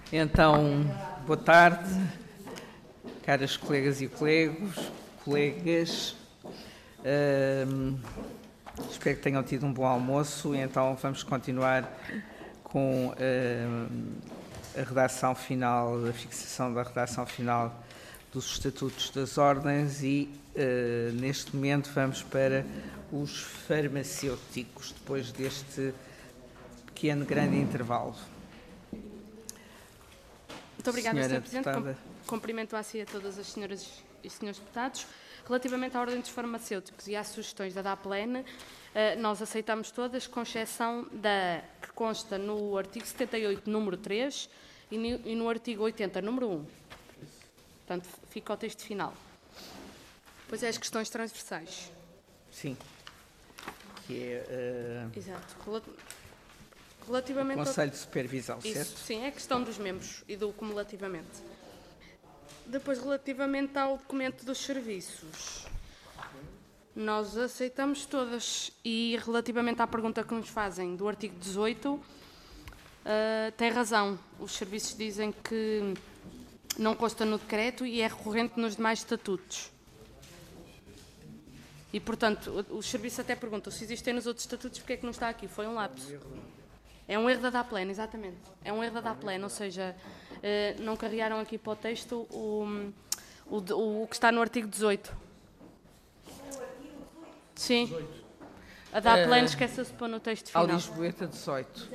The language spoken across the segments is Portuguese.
Então, boa tarde, caras colegas e colegas. Espero que tenham tido um bom almoço e então vamos continuar com a redação final, a fixação da redação final dos estatutos das ordens e neste momento vamos para os farmacêuticos, depois deste pequeno, grande intervalo. Muito obrigada, Sr. Presidente. Cumprimento a si a todas as senhoras e senhores deputados. Relativamente à ordem dos farmacêuticos e às sugestões da DAPLEN, nós aceitamos todas, com exceção da que consta no artigo 78, número 3, e no artigo 80, número 1. Portanto, fica o texto final. Depois é as questões transversais. Sim. Que é... Exato. Relativamente o Conselho de Supervisão, certo? Isso, sim, é a questão dos membros e do cumulativamente. Depois, relativamente ao documento dos serviços, nós aceitamos todas. E relativamente à pergunta que nos fazem do artigo 18, tem razão. Os serviços dizem que não consta no decreto e é recorrente nos demais estatutos. E, portanto, os serviços até perguntam se existem nos outros estatutos, porque é que não está aqui? Foi um lapso. É um erro da DAPLEN, exatamente. É um erro da DAPLEN, ou seja, não carregaram aqui para o texto o que está no artigo 18. Sim. A DAPLEN esqueceu-se de pôr no texto final. A Lisboeta 18.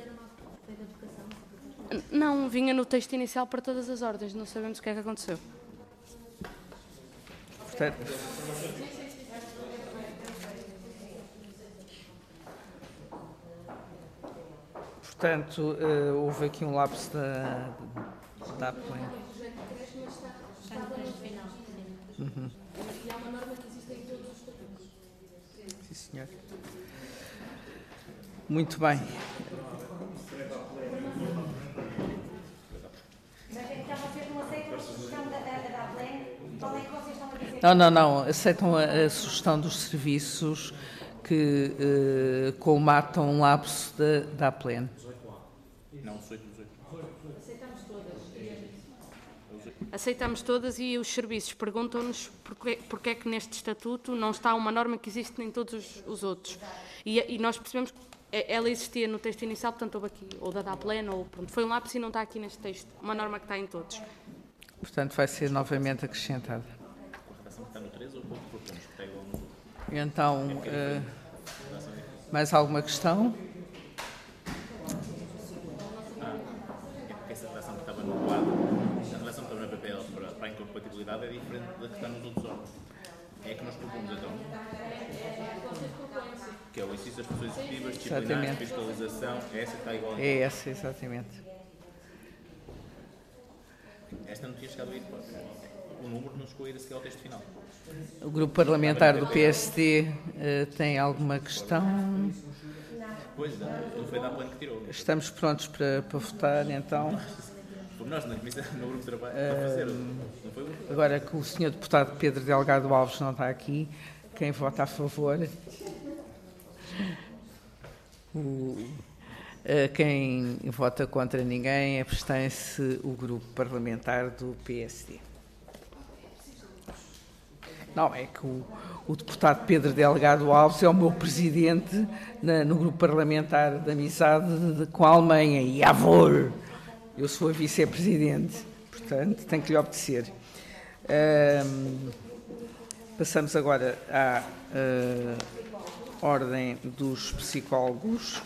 Não, vinha no texto inicial para todas as ordens, não sabemos o que é que aconteceu. Portanto, houve aqui um lapso da DAPLEN. Está no texto final. Uhum. E há uma norma que existe em todos os estatutos. Sim, senhor. Muito bem. Mas então vocês não aceitam a sugestão da DAPLEN? Qual é que vocês estão a dizer? Não. Aceitam a sugestão dos serviços que colmatam um lapso da DAPLEN. Não, 18. Aceitamos todas. Aceitamos todas e os serviços perguntam-nos porque é que neste estatuto não está uma norma que existe em todos os outros. E nós percebemos que ela existia no texto inicial, portanto houve aqui, ou da DAPLEN, ou pronto, foi um lápis e não está aqui neste texto, uma norma que está em todos. Portanto, vai ser novamente acrescentada. A redação que está no 3 ou o que propomos? Que está igual no outro? Então, mais alguma questão? É porque essa redação que estava no quadro, a redação que estava na PPL para a incompatibilidade é diferente da que está nos outros órgãos. É que nós propomos então. Que é o exercício das funções executivas, disciplinares, fiscalização, essa está igual. É essa, exatamente. Esta não tinha chegado aí depois. O número não chegou a ir a seguir ao texto final. O grupo parlamentar do PSD tem alguma questão? Pois, não foi da DAPLEN que tirou. Estamos prontos para votar, então. Por nós, na comissão, no grupo de trabalho, para fazer. Não foi o grupo. Agora que o senhor deputado Pedro Delgado Alves não está aqui, quem vota a favor? Quem vota contra ninguém, abstém-se o grupo parlamentar do PSD. Não, é que o deputado Pedro Delgado Alves é o meu presidente no grupo parlamentar de amizade com a Alemanha, e avor, eu sou a vice-presidente, portanto tenho que lhe obedecer. Passamos agora à ordem dos psicólogos.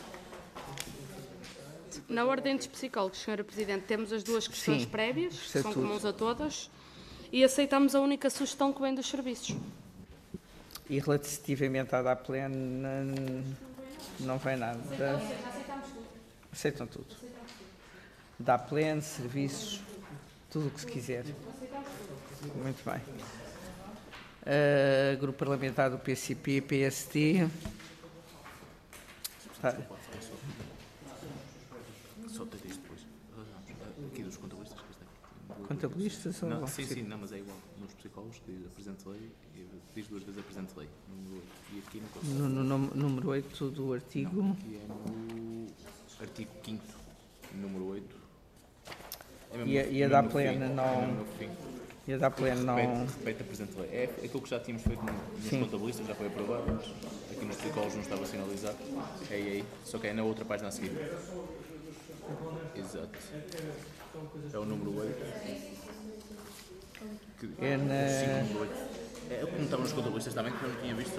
Na ordem dos psicólogos, Sra. Presidente, temos as duas questões prévias, que são comuns a todas, e aceitamos a única sugestão que vem dos serviços. E relativamente à DAPLEN, não vem nada. Aceitam tudo. DAPLEN, serviços, tudo o que se quiser. Muito bem. Grupo parlamentar do PCP, PSD. Só ter isto depois. Aqui dos contabilistas. Contabilistas? Não, sim, não, mas é igual. Nos psicólogos que diz apresente lei e diz duas vezes apresente lei. Número 8. E aqui não consta. No número 8 do artigo. Não, aqui é no artigo 5º, número 8. E a da plena não... E a da plena não... Repete a presente lei. É aquilo que já tínhamos feito nos contabilistas, já foi aprovado, mas aqui nos protocolos não estava sinalizado. É aí, só que é na outra página a seguir. Exato. É o número 8. É na... É o que não estava nos contabilistas também, que eu não tinha visto.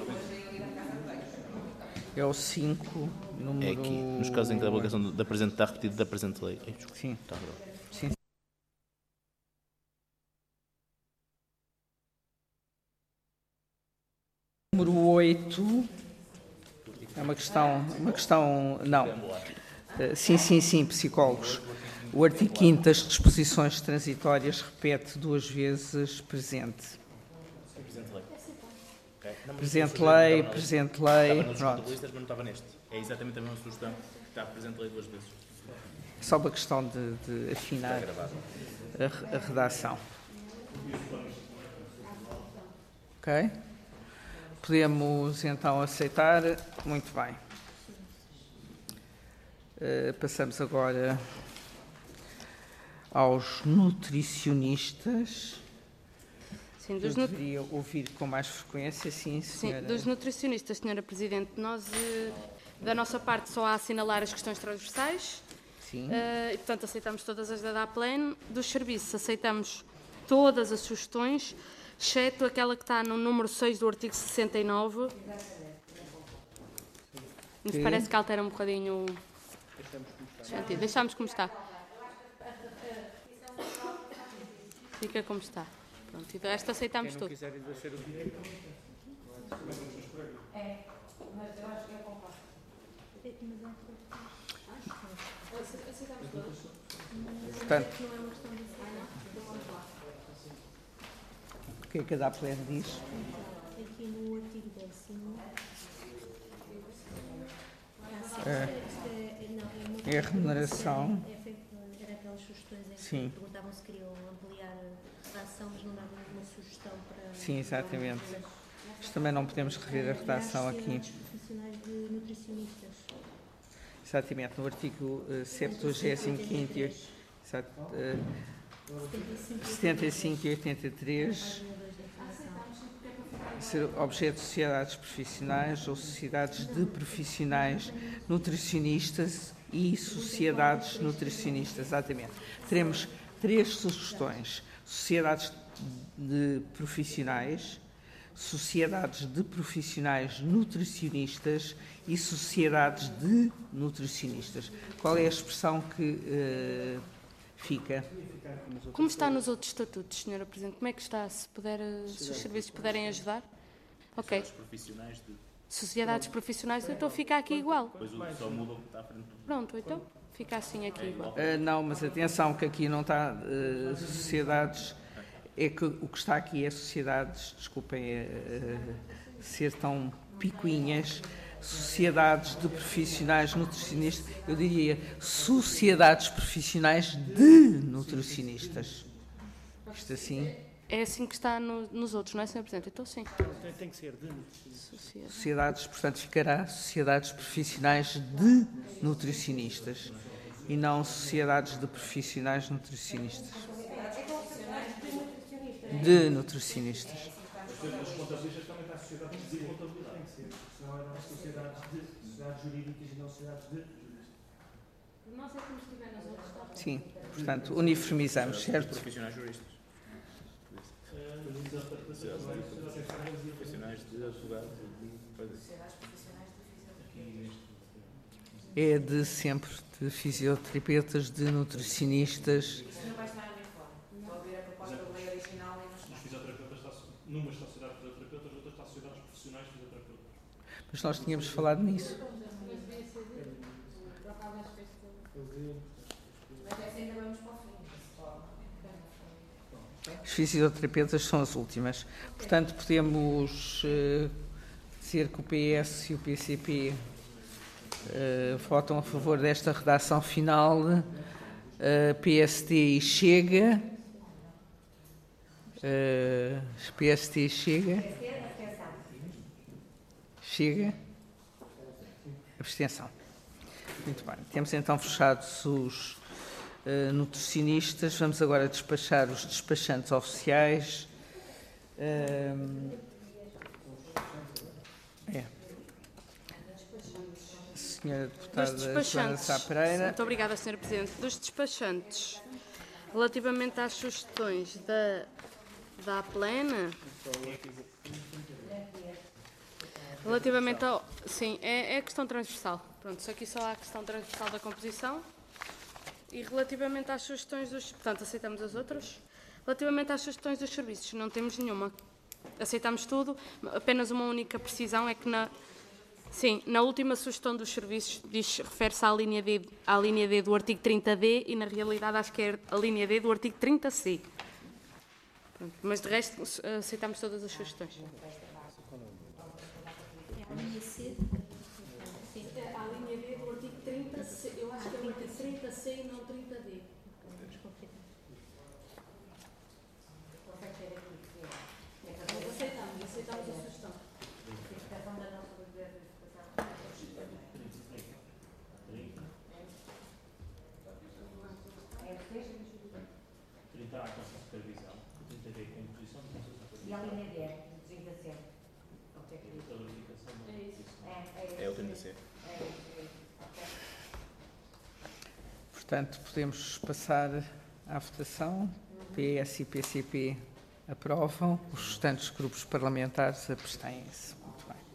É o 5, número... É aqui, nos casos em que a aplicação da presente está repetida da presente lei. Sim. Está bom. Sim. Número 8 é uma questão, não. Sim, psicólogos. O artigo 5º das disposições transitórias repete 2 vezes presente. Presente lei. Estava nos Pronto. contabilistas, mas não estava neste. É exatamente a mesma sugestão que está presente lei 2 vezes. Só uma questão de afinar a redação. Ok? Podemos então aceitar. Muito bem. Passamos agora aos nutricionistas. Sim, Eu deveria ouvir com mais frequência, sim, senhora. Sim, dos nutricionistas, senhora Presidente. Nós, da nossa parte, só há a assinalar as questões transversais. Sim. E, portanto, aceitamos todas as da DAPLEN. Dos serviços, aceitamos todas as sugestões, exceto aquela que está no número 6 do artigo 69. Nos parece que altera um bocadinho o sentido. Deixamos como está. Fica como está. Pronto, e do resto aceitamos tudo. Portanto, o que é que a DAPLEN diz? Aqui no artigo 10º. É a remuneração. Era aquelas sugestões em que Sim. perguntavam se queriam ampliar a ação, mas não davam uma sugestão para... Sim, exatamente. Mas também não podemos rever a redação aqui. Profissionais de nutricionistas. Exatamente, no artigo 75º, 75 e 83, ser objeto de sociedades profissionais ou sociedades de profissionais nutricionistas e sociedades nutricionistas, exatamente. Teremos 3 sugestões: sociedades de profissionais, sociedades de profissionais nutricionistas e sociedades de nutricionistas. Qual é a expressão que fica? Como está nos outros estatutos, senhora Presidente? Como é que está? Se os serviços puderem ajudar? Ok. Profissionais de... Sociedades profissionais, então fica aqui igual. Depois só muda o que está à frente. Pronto, então fica assim aqui igual. Não, mas atenção que aqui não está sociedades... É que o que está aqui é sociedades, desculpem ser tão picuinhas, sociedades de profissionais nutricionistas, eu diria sociedades profissionais de nutricionistas. Isto assim? É assim que está nos outros, não é, Sr. Presidente? Então sim. Tem que ser de Sociedades, portanto, ficará sociedades profissionais de nutricionistas e não sociedades de profissionais nutricionistas. De nutricionistas. Os contabilistas também está a sociedade de contabilidade. Senão eram sociedades jurídicas e não sociedades de juristas. Nós é como estiver nos outros, está. Sim, portanto, uniformizamos, certo? Profissionais juristas. Profissionais de advogados. É de sempre, de fisioterapeutas, de nutricionistas. Numa está a sociedade de fisioterapeutas, outra está a sociedade profissionais de fisioterapeutas. Mas nós tínhamos falado nisso. Os fisioterapeutas são as últimas. Portanto, podemos dizer que o PS e o PCP votam a favor desta redação final. PSD e Chega. PST chega. Chega. Abstenção. Muito bem. Temos então fechados nutricionistas. Vamos agora despachar os despachantes oficiais. Senhora Deputada Joana Sá Pereira. Muito obrigada, Sra. Presidente. Dos despachantes, relativamente às sugestões da plena, relativamente ao... Sim, é questão transversal. Pronto, aqui só há a questão transversal da composição. E relativamente às sugestões dos... Portanto, aceitamos as outras. Relativamente às sugestões dos serviços, não temos nenhuma. Aceitamos tudo. Apenas uma única precisão é que na última sugestão dos serviços refere-se à linha D do artigo 30D e, na realidade, acho que é a linha D do artigo 30C. Pronto, mas, de resto, aceitamos todas as sugestões. A linha C? A linha D do artigo 30C. Eu acho que é o artigo 30C e não 30D. Aceitamos a sugestão. A com supervisão, 30D com imposição, E a linha D, 30C. É o 30C. Portanto, podemos passar à votação. PS e PCP aprovam. Os restantes grupos parlamentares abstêm-se. Muito bem.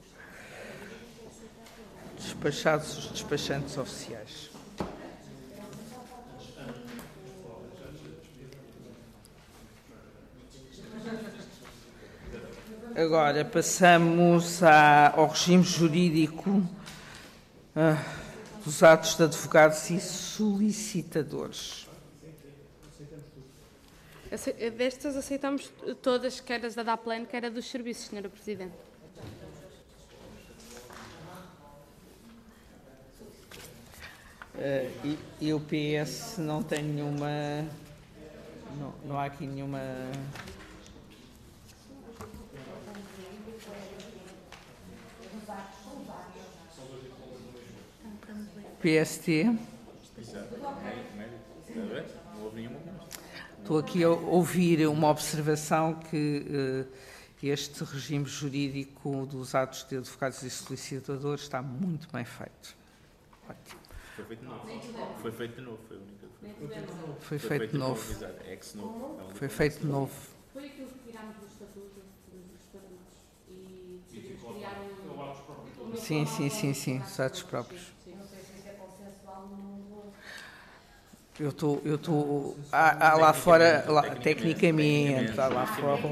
Despachados os despachantes oficiais. Agora passamos ao regime jurídico dos atos de advogados e solicitadores. Destas aceitamos todas, quer as da DAPLAN, quer a dos serviços, Sra. Presidente. E o PS não tem nenhuma... Não há aqui nenhuma... PST. Estou aqui a ouvir uma observação que este regime jurídico dos atos de advogados e solicitadores está muito bem feito. Ótimo. Foi feito de novo. Foi feito de novo, foi a única coisa. Foi feito de novo. Foi feito de novo. Foi aquilo que tirámos do estatuto, dos estatutos, e decidimos criar um... Sim, os atos próprios. Eu estou lá fora, tecnicamente, lá fora.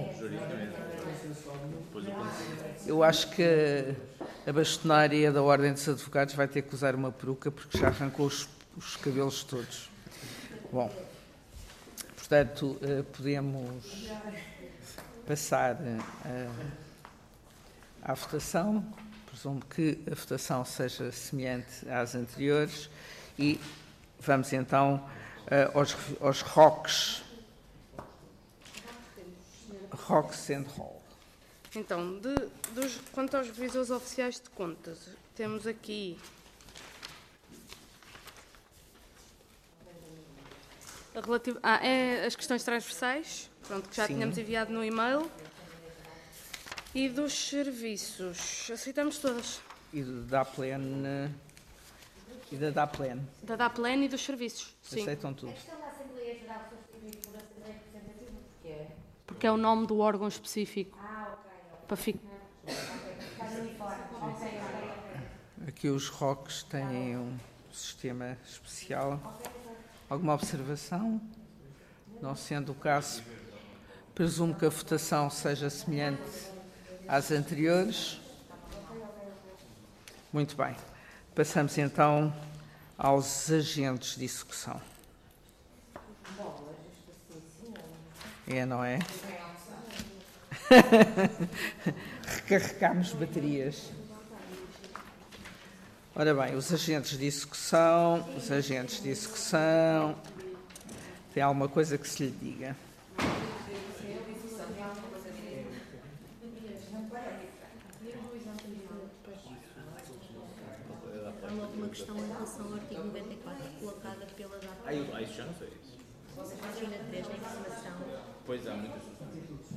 Eu acho que a bastonária da Ordem dos Advogados vai ter que usar uma peruca porque já arrancou os cabelos todos. Bom, portanto, podemos passar à votação. Presumo que a votação seja semelhante às anteriores e vamos então aos ROCs. ROCs and Hall. Então, quanto aos revisores oficiais de contas, temos aqui as questões transversais, pronto, que já tínhamos enviado no e-mail. E dos serviços, aceitamos todas. E da DAPLAN. Da DAPLAN e dos serviços, sim. Aceitam tudo. A questão da Assembleia Geral substituída por Assembleia Representativa, porquê? Porque é o nome do órgão específico. Para ficar. Aqui os ROCs têm um sistema especial. Alguma observação? Não sendo o caso, presumo que a votação seja semelhante às anteriores. Muito bem. Passamos então aos agentes de execução. Não é? Recarregamos baterias. Ora bem, os agentes de execução. Tem alguma coisa que se lhe diga? Há uma questão em relação ao artigo 94. colocada pela data. Isso já não sei. Página 3, na informação. Pois há muitas sugestões.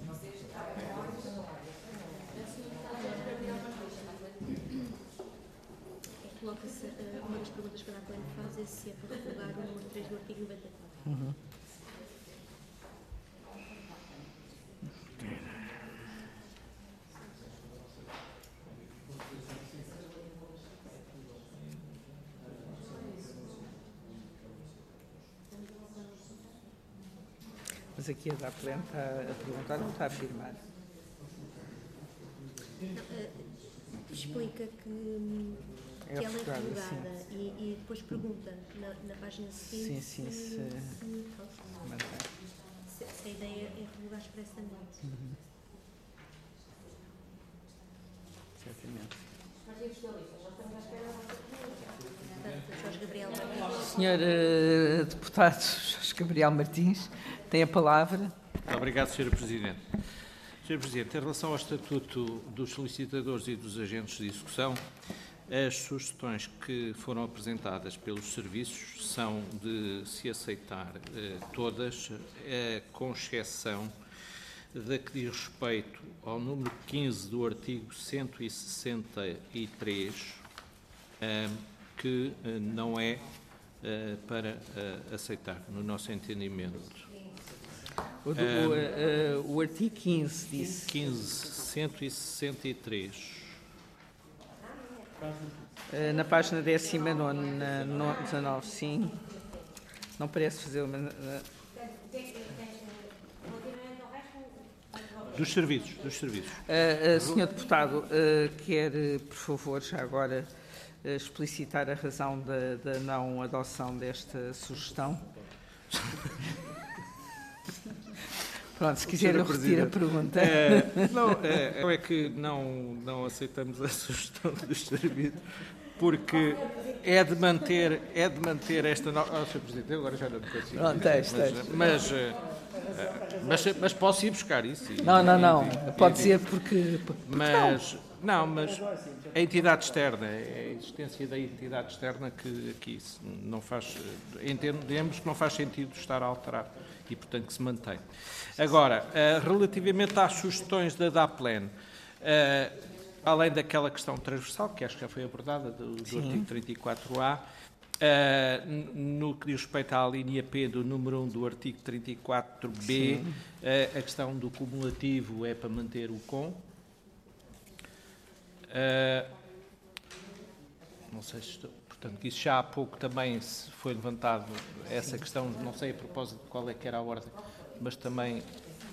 Coloca-se, uma das perguntas que a DAPLAN faz é se é para revogar o número 3 do artigo 94. Mas aqui a DAPLAN está a perguntar, não está a afirmar. Explica que ela é revogada e depois pergunta na página seguinte se a ideia é revogar expressamente. Certamente. Jorge Gabriel Martins. Senhor deputado Jorge Gabriel Martins, tem a palavra. Muito obrigado, Sr. Presidente. Sr. Presidente, em relação ao Estatuto dos Solicitadores e dos Agentes de Execução, as sugestões que foram apresentadas pelos serviços são de se aceitar todas, com exceção da que diz respeito ao número 15 do artigo 163, que não é para aceitar, no nosso entendimento. O artigo 15 disse. 163. Na página 19, 19, sim. Não parece fazer uma. Dos serviços. Senhor deputado, quer, por favor, já agora explicitar a razão da não adoção desta sugestão? Pronto, se quiser eu retiro a pergunta. É que não aceitamos a sugestão dos serviços, porque é de manter esta nova... Sr. Presidente, eu agora já não me consigo. Pronto, mas posso ir buscar isso. Não. Pode ser porque... Mas a entidade externa, é a existência da entidade externa que aqui não faz... Entendemos que não faz sentido estar a alterar e, portanto, que se mantém. Agora, relativamente às sugestões da DAPLAN, além daquela questão transversal, que acho que já foi abordada, do artigo 34A, no que diz respeito à linha P do número 1 do artigo 34B, a questão do cumulativo é para manter o com. Não sei se estou... Portanto, isso já há pouco também se foi levantado essa questão, não sei a propósito de qual é que era a ordem, mas também...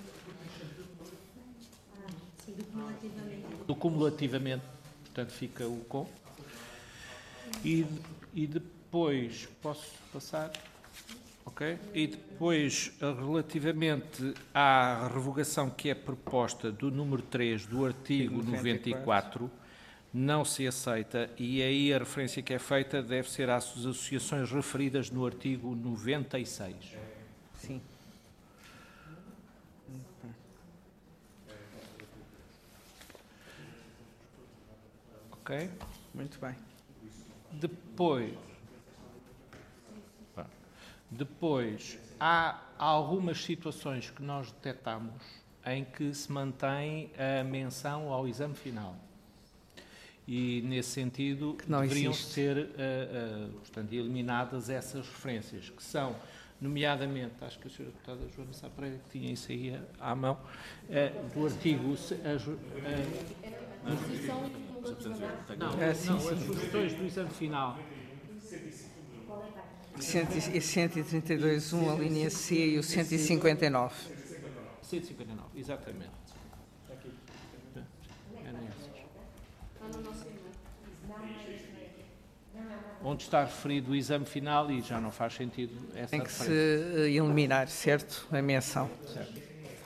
Sim, do cumulativamente, portanto, fica o com. E depois, posso passar? Ok? E depois, relativamente à revogação que é proposta do número 3 do artigo 94, não se aceita, e aí a referência que é feita deve ser às associações referidas no artigo 96. Sim. Ok? Muito bem. Depois, há algumas situações que nós detectamos em que se mantém a menção ao exame final. E, nesse sentido, deveriam ser, portanto, eliminadas essas referências, que são, nomeadamente, acho que a Sra. Deputada Joana Sá Pereira que tinha isso aí à mão, do artigo... As sugestões do exame final. 132.1, a linha C e o 159. 159, exatamente. Onde está referido o exame final e já não faz sentido essa Tem que referência. se eliminar, certo? A menção. Certo.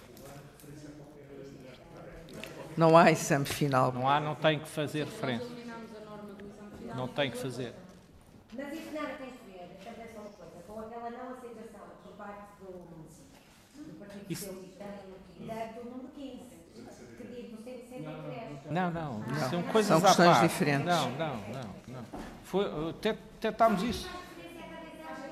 Não há exame final. Não tem que fazer referência. Não tem que fazer. Mas isso nada tem que ver, portanto é só uma coisa, com aquela não aceitação por parte do Partido Socialista do número 15, que diz do 163. Não. São coisas São questões diferentes. Não. Tentámos isso.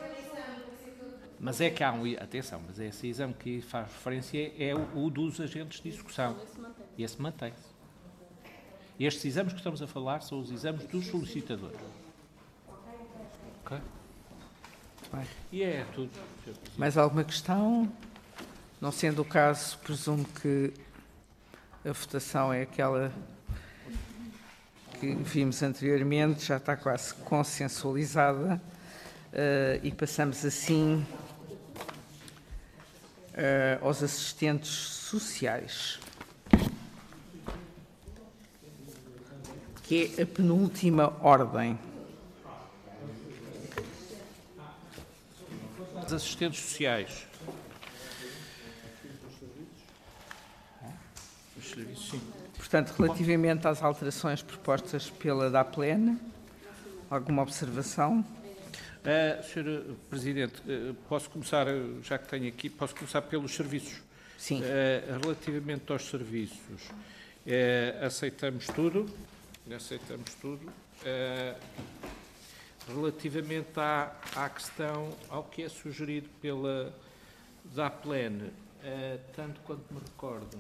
Mas é que há atenção, mas esse exame que faz referência é o dos agentes de execução. E esse mantém-se. Estes exames que estamos a falar são os exames dos solicitadores. Ok? Bem. E é tudo. Mais alguma questão? Não sendo o caso, presumo que a votação é aquela que vimos anteriormente, já está quase consensualizada, e passamos assim aos assistentes sociais, que é a penúltima ordem. Os assistentes sociais. Os serviços, sim. Portanto, relativamente às alterações propostas pela DAPLEN, alguma observação? Sr. Presidente, posso começar, já que tenho aqui, posso começar pelos serviços. Sim. Relativamente aos serviços, aceitamos tudo. Relativamente à questão, ao que é sugerido pela DAPLEN, tanto quanto me recordo,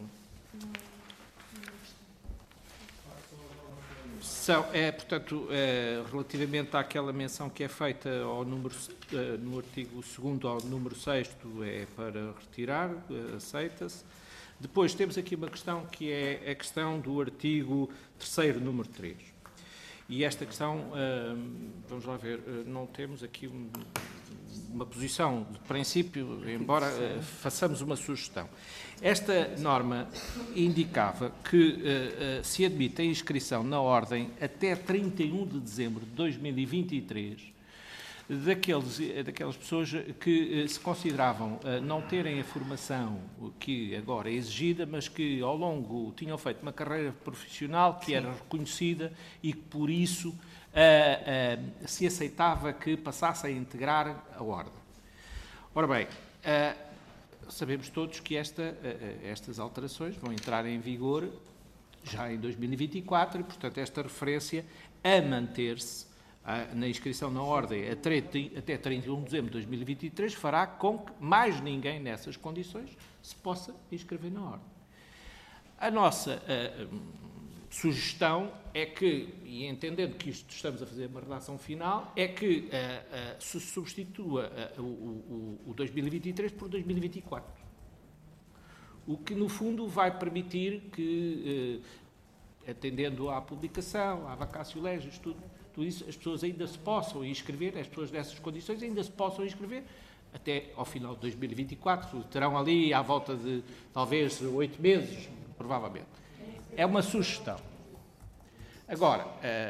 portanto, relativamente àquela menção que é feita ao número, no artigo 2º ao número 6º, é para retirar, aceita-se. Depois temos aqui uma questão que é a questão do artigo 3º, número 3. E esta questão, vamos lá ver, não temos aqui uma posição de princípio, embora façamos uma sugestão. Esta norma indicava que se admite a inscrição na ordem até 31 de dezembro de 2023 daquelas pessoas que se consideravam não terem a formação que agora é exigida, mas que ao longo tinham feito uma carreira profissional que era reconhecida e que por isso se aceitava que passasse a integrar a ordem. Ora bem, sabemos todos que estas alterações vão entrar em vigor já em 2024 e, portanto, esta referência a manter-se na inscrição na ordem até 31 de dezembro de 2023 fará com que mais ninguém nessas condições se possa inscrever na ordem. A nossa sugestão é que, e entendendo que isto estamos a fazer uma redação final, é que se substitua o 2023 por 2024. O que, no fundo, vai permitir que, atendendo à publicação, à vacatio legis, tudo isso, as pessoas ainda se possam inscrever, as pessoas dessas condições ainda se possam inscrever até ao final de 2024. Terão ali à volta de, talvez, 8 meses, provavelmente. É uma sugestão. Agora,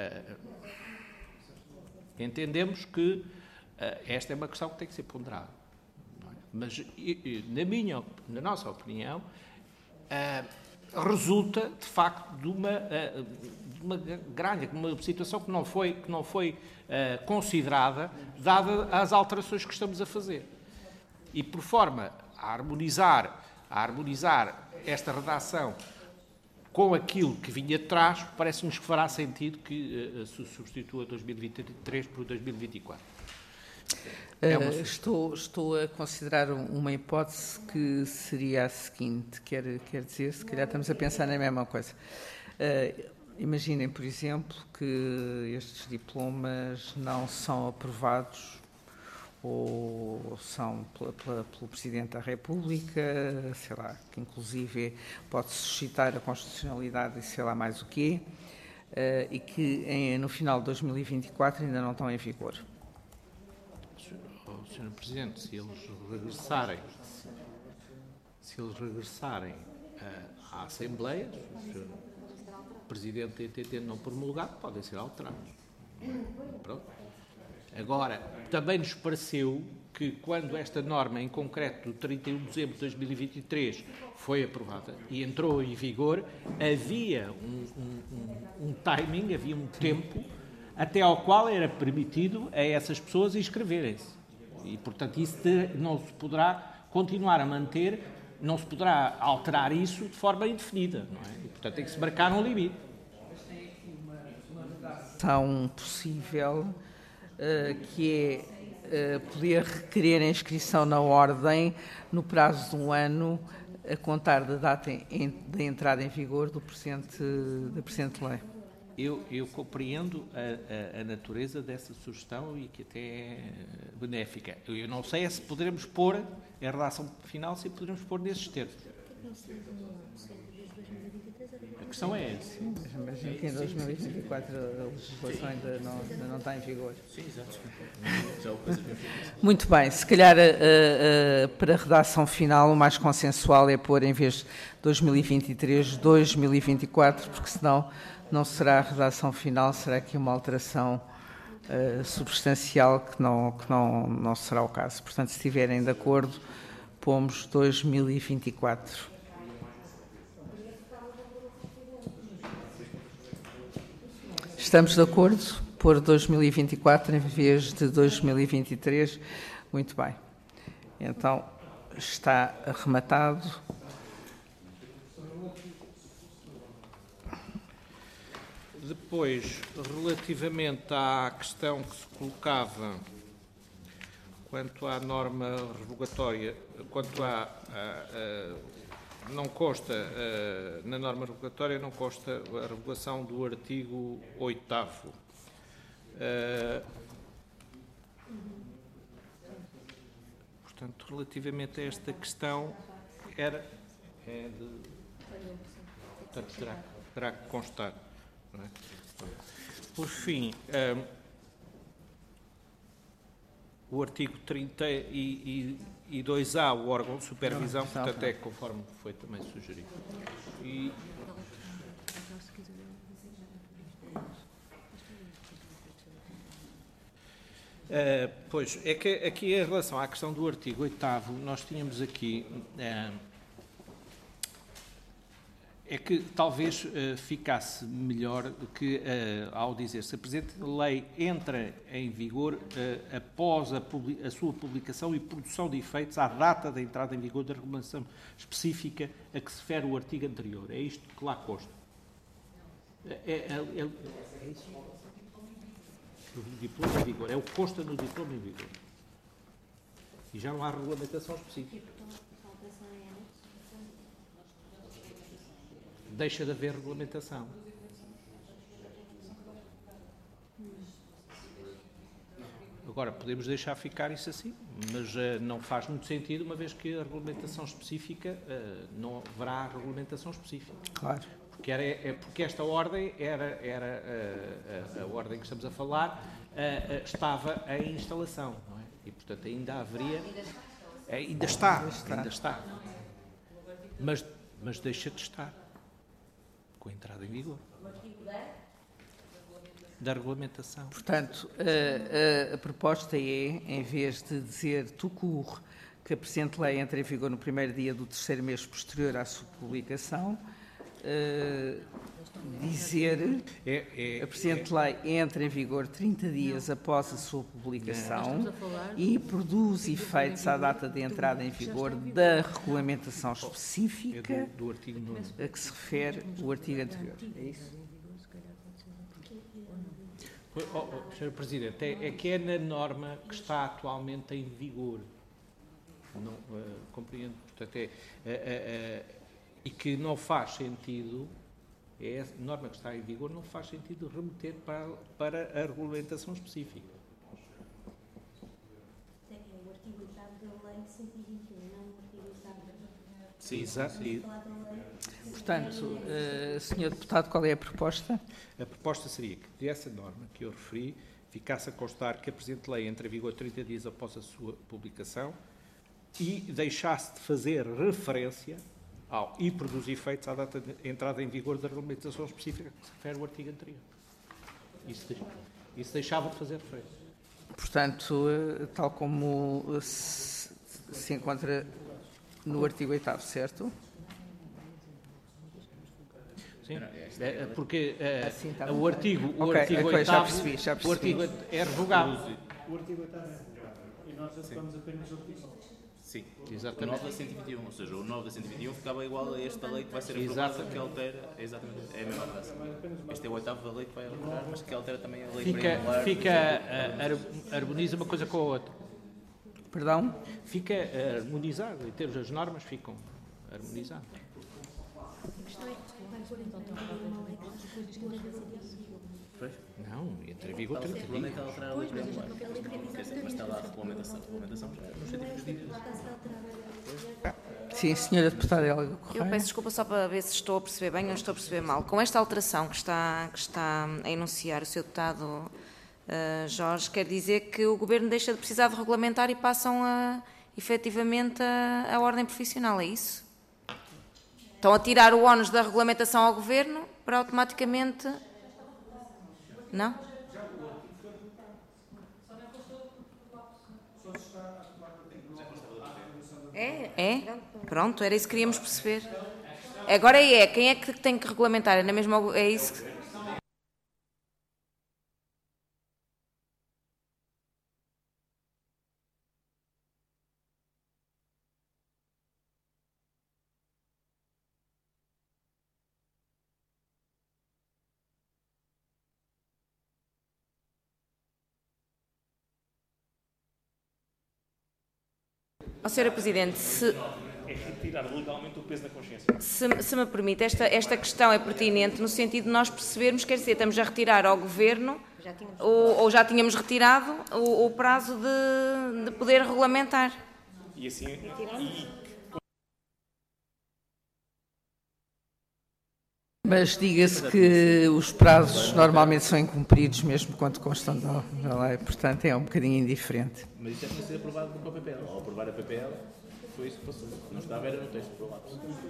entendemos que esta é uma questão que tem que ser ponderada. Não é? Mas, na nossa opinião, resulta, de facto, de uma grande, uma situação que não foi considerada, dada as alterações que estamos a fazer. E, por forma a harmonizar esta redação com aquilo que vinha de trás, parece-nos que fará sentido que se substitua 2023 por 2024. Estou a considerar uma hipótese que seria a seguinte, quer dizer, se calhar estamos a pensar na mesma coisa. Imaginem, por exemplo, que estes diplomas não são aprovados ou são pelo Presidente da República, sei lá, que inclusive pode suscitar a constitucionalidade e sei lá mais o quê, e que no final de 2024 ainda não estão em vigor. Sr. Presidente, se eles regressarem à Assembleia, o Presidente entendendo não promulgado, podem ser alterados. Pronto. Agora, também nos pareceu que quando esta norma, em concreto, do 31 de dezembro de 2023, foi aprovada e entrou em vigor, havia um timing, havia um tempo até ao qual era permitido a essas pessoas inscreverem-se. E, portanto, isso não se poderá continuar a manter, não se poderá alterar isso de forma indefinida, não é? E, portanto, tem que se marcar um limite. Tem aqui uma redação possível, que é poder requerer a inscrição na ordem no prazo de 1 ano a contar da data de entrada em vigor da presente lei. Eu compreendo a natureza dessa sugestão e que até é benéfica. Eu não sei se poderemos pôr, em redação final, se poderemos pôr nesses termos. A questão é essa. Mas que em 2024 a legislação ainda não está em vigor. Sim, exato. Muito bem, se calhar para a redação final o mais consensual é pôr em vez de 2023, 2024, porque senão não será a redação final, será aqui uma alteração substancial que não será o caso. Portanto, se estiverem de acordo, pomos 2024. Estamos de acordo? Pôr 2024 em vez de 2023? Muito bem. Então, está arrematado. Depois, relativamente à questão que se colocava quanto à norma revogatória, não consta, na norma revogatória não consta a revogação do artigo 8º. Portanto, relativamente a esta questão, portanto, terá que constar. Não é? Por fim, o artigo 32A, o órgão de supervisão, portanto é conforme foi também sugerido. Pois, é que aqui em relação à questão do artigo 8º, nós tínhamos aqui... É que talvez ficasse melhor que, ao dizer se a presente lei entra em vigor após a sua publicação e produção de efeitos à data da entrada em vigor da regulação específica a que se refere o artigo anterior. É isto que lá consta. O diploma em vigor. É o que consta no diploma em vigor. E já não há regulamentação específica. Deixa de haver regulamentação. Agora, podemos deixar ficar isso assim, mas não faz muito sentido, uma vez que a regulamentação específica, não haverá regulamentação específica. Claro. Porque esta ordem era a ordem que estamos a falar, estava em instalação, não é? E, portanto, ainda haveria... Ainda está. Mas deixa de estar. Com a entrada em vigor da regulamentação. Portanto, a proposta é, em vez de dizer tout que a presente lei entra em vigor no primeiro dia do terceiro mês posterior à sua publicação, dizer a presente lei entra em vigor 30 dias após a sua publicação e produz efeitos à data de entrada em vigor da regulamentação específica do artigo 9. a que se refere o artigo anterior. É isso? Sr. Presidente, é que é na norma que está atualmente em vigor. Não, compreendo, portanto, e que não faz sentido, a norma que está em vigor não faz sentido remeter para a regulamentação específica. É o artigo 8º da lei 121, não o artigo 8º da lei. Sim, exato. Portanto, Sr. Deputado, qual é a proposta? A proposta seria que dessa norma que eu referi ficasse a constar que a presente lei entra em vigor 30 dias após a sua publicação e deixasse de fazer referência e produz efeitos à data de entrada em vigor da regulamentação específica que se refere ao artigo anterior. Isso deixava de fazer referência. Portanto, tal como se encontra no artigo 8º, certo? Sim, porque assim, tá o artigo 8º, já percebi. O artigo é revogado. O artigo 8º é revogado. E nós atuamos apenas no artigo 9. Sim, Exatamente. o 9 da 121, ou seja, o 9 da 121 ficava igual a esta lei que vai ser aprovada, que altera, exatamente, é a mesma frase. Este é o 8º da lei que vai alterar, mas que altera também a lei Harmoniza uma coisa com a outra. Perdão? Fica harmonizado, em termos das normas ficam harmonizadas. A questão é que vai pôr então uma lei que tem a Pois? Não, entra em vigor 30 dias. Provavelmente ela alterar a lei preambular. Mas está lá a regulamentação. A regulamentação já nos 120 dias. Sim, senhora deputada Helga Correia. Eu peço desculpa só para ver se estou a perceber bem ou estou a perceber mal. Com esta alteração que está a enunciar o Sr. Deputado Jorge, quer dizer que o Governo deixa de precisar de regulamentar e passam efetivamente a ordem profissional, é isso? Estão a tirar o ónus da regulamentação ao Governo para automaticamente... Não? É? Pronto, era isso que queríamos perceber. Agora quem é que tem que regulamentar? É na mesma... É isso que... Sra. Presidente, É retirar legalmente o peso da consciência. se me permite, esta questão é pertinente no sentido de nós percebermos, quer dizer, estamos a retirar ao Governo, ou já tínhamos retirado, o prazo de poder regulamentar. E assim... Mas diga-se que os prazos normalmente são incumpridos, mesmo quando constam da lei, portanto é um bocadinho indiferente. Mas isso é para ser aprovado com a PPL. Ao aprovar a PPL, foi isso que passou. Não estava, era no texto aprovado.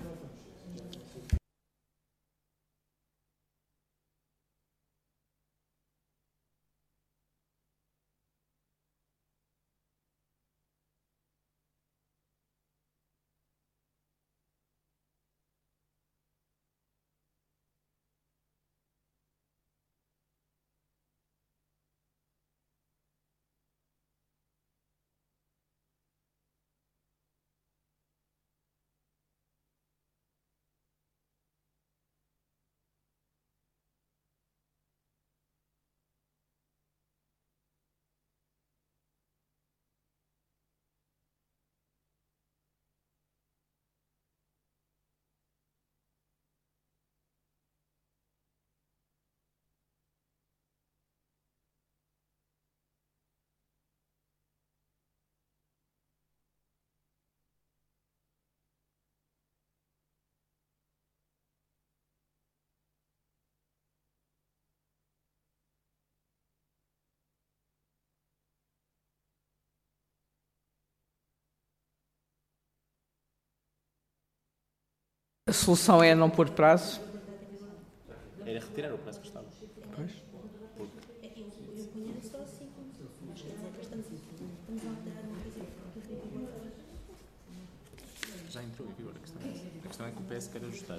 A solução é não pôr prazo? Era retirar o prazo que estava. Pois. Eu conheço só assim, mas quer dizer que estamos a alterar uma coisa que Já entrou em vigor, a questão é essa. A questão é que o PS quer ajustar.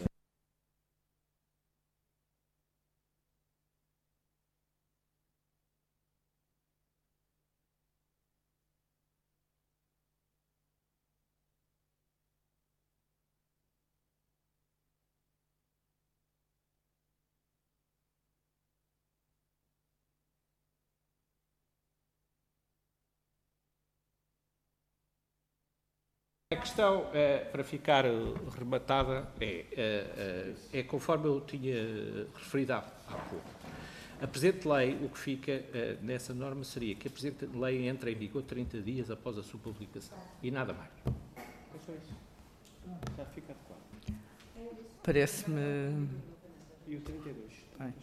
A questão, para ficar rematada, é conforme eu tinha referido há pouco. A presente lei, o que fica nessa norma seria que a presente lei entra em vigor 30 dias após a sua publicação. E nada mais. É só isso. Já fica adequado. Parece-me... E o 32? Bem.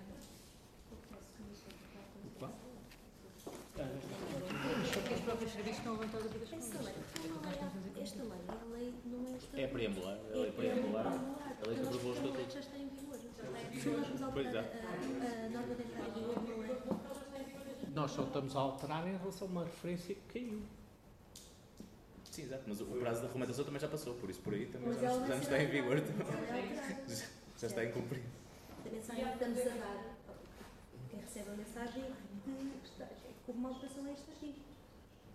esta lei, a lei não é esta. É preambular, a lei preambular. A lei que aprovou os estatutos. Já está em vigor. Se nós vamos alterar a norma de entrada em vigor, não é? Nós só estamos a alterar em relação a uma referência que caiu. Sim, exato, mas o prazo da regulamentação também já passou, por isso por aí também Mas já ela não está em vigor. Já está em incumprido. A mensagem que estamos a dar, quem recebe a mensagem de que houve uma alteração a este artigo.